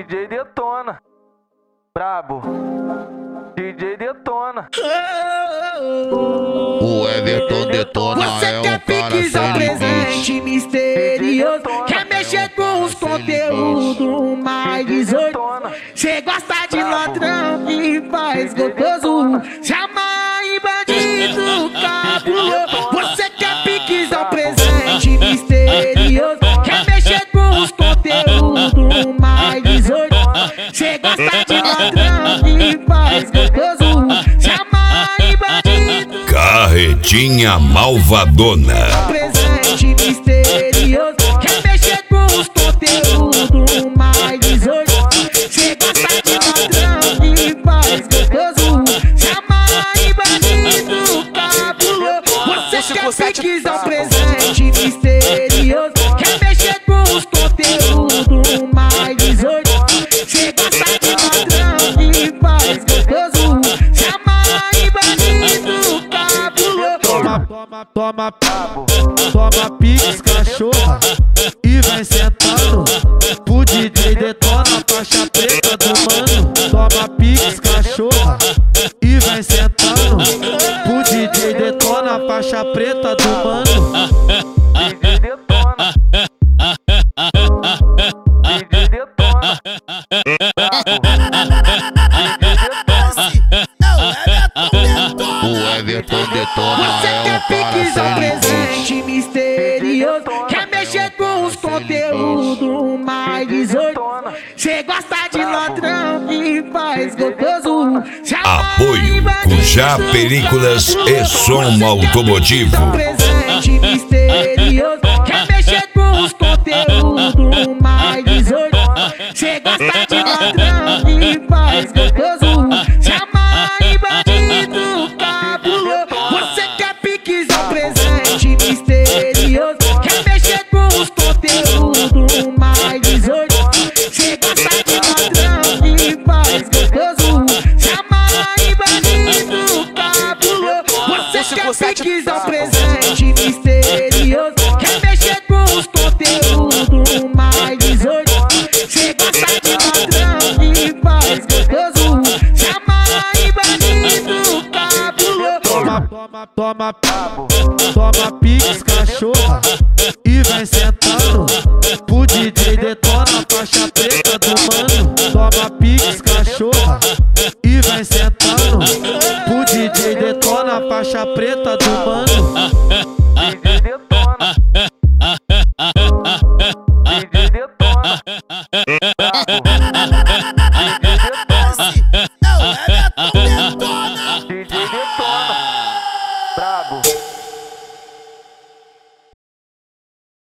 DJ detona, brabo, DJ detona. O Everton detona. Você quer piques ao presente misterioso, quer mexer com os conteúdos mais 18. Cê gosta de ladrão que faz gostoso, chama em bandido cabuloso. Você quer piques ao presente misterioso, quer mexer com os conteúdos mais 18. Cê gosta de ladrão que faz gostoso, chama em bandido. Carretinha malvadona. Presente misterioso, quer mexer com os conteúdos mais 18. Cê gosta de ladrão que faz gostoso, chama em bandido cabuloso. Você quer piques ao presente misterioso, quer mexer com os conteúdos mais 18. Cê gosta de ladrão que faz gostoso, chama em bandido cabuloso. Toma piques, cachorra, e vai sentando. Pro DJ detona, faixa preta do mano. Toma piques, cachorra, e vai sentando. Pro DJ detona, faixa preta do mano. DJ detona, DJ detona, O Everton detona. Você quer piques ao presente misterioso, quer mexer com os conteúdos mais 18. Cê gosta de ladrão que faz gostoso, Apoio Cujá Películas e Som Automotivo. presente misterioso, quer mexer com os conteúdos mais 18. Cê gosta de ladrão que faz gostoso, chama em bandido cabuloso. Você quer piques ao presente misterioso, quer mexer com os conteúdos mais 18. Cê gosta de ladrão que faz gostoso, chama em bandido cabuloso. Você quer piques ao presente misterioso, quer mexer com os conteúdos mais 18. Cê gosta de ladrão que faz gostoso, chama em bandido cabuloso. Toma piques, cachorra, e vai sentando. Pro DJ detona, faixa preta do mano. Toma piques, cachorra, e vai sentando. Pro DJ detona, faixa preta do mano. DJ detona, DJ detona, brabo.